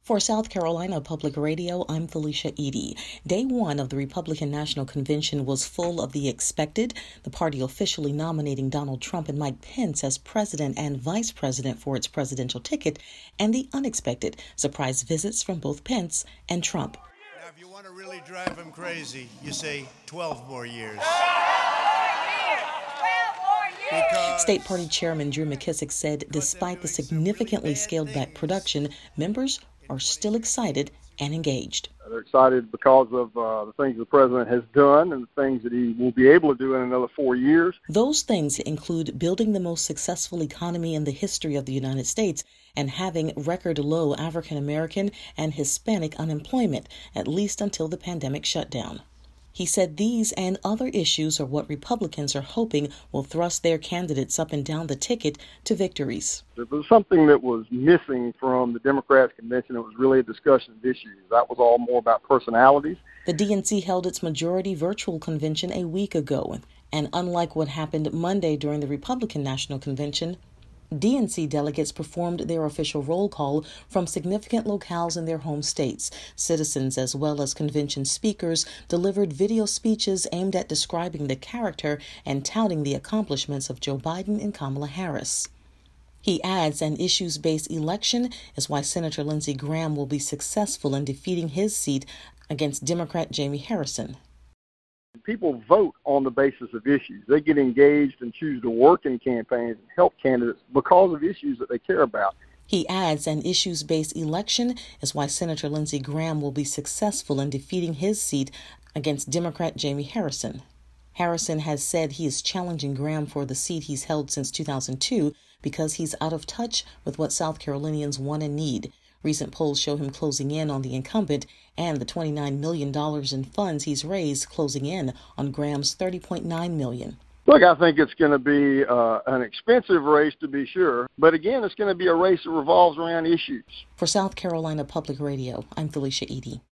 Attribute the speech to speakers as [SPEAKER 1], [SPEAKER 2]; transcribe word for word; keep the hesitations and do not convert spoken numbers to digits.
[SPEAKER 1] For South Carolina Public Radio, I'm Felicia Edie. Day one of the Republican National Convention was full of the expected, the party officially nominating Donald Trump and Mike Pence as president and vice president for its presidential ticket, and the unexpected surprise visits from both Pence and Trump.
[SPEAKER 2] Now, if you want to really drive him crazy, you say twelve more years. Because
[SPEAKER 1] State Party Chairman Drew McKissick said despite the significantly scaled-back production, members are still excited and engaged.
[SPEAKER 3] They're excited because of uh, the things the president has done and the things that he will be able to do in another four years.
[SPEAKER 1] Those things include building the most successful economy in the history of the United States and having record low African American and Hispanic unemployment, at least until the pandemic shutdown. He said these and other issues are what Republicans are hoping will thrust their candidates up and down the ticket to victories.
[SPEAKER 3] There was something that was missing from the Democrats' convention. It was really a discussion of issues. That was all more about personalities.
[SPEAKER 1] The D N C held its majority virtual convention a week ago, and unlike what happened Monday during the Republican National Convention, D N C delegates performed their official roll call from significant locales in their home states. Citizens, as well as convention speakers, delivered video speeches aimed at describing the character and touting the accomplishments of Joe Biden and Kamala Harris. He adds an issues-based election is why Senator Lindsey Graham will be successful in defeating his seat against Democrat Jamie Harrison.
[SPEAKER 3] People vote on the basis of issues. They get engaged and choose to work in campaigns and help candidates because of issues that they care about.
[SPEAKER 1] He adds an issues-based election is why Senator Lindsey Graham will be successful in defeating his seat against Democrat Jamie Harrison. Harrison has said he is challenging Graham for the seat he's held since two thousand two because he's out of touch with what South Carolinians want and need. Recent polls show him closing in on the incumbent and the twenty-nine million dollars in funds he's raised closing in on Graham's thirty point nine million dollars.
[SPEAKER 3] Look, I think it's going to be uh, an expensive race to be sure, but again, it's going to be a race that revolves around issues.
[SPEAKER 1] For South Carolina Public Radio, I'm Felicia Edie.